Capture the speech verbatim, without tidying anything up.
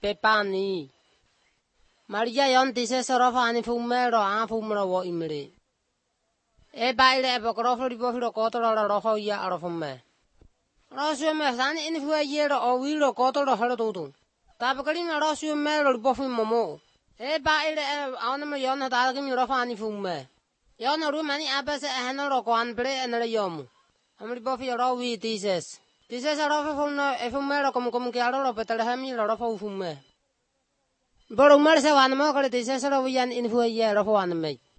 pepani. Maria yon dises rofani fumero a fumero wo imre. E baile e bocrofo di bofilo cotolo la rofo ya arofume. Rosio me san in fu yero o wilo cotolo halo tutu. Tapacalina rosio mero di bofin momo. E baile e anima yon dalgim rofani fume. Yon rumani abase e hanoro quan ple en le yomu. Amri bofio rowi dises. Dises rofo funo e fumero come come che allora per hemi la rofo fume. Boro mar se wan mo kale dises rowian in fu yero fo wan me.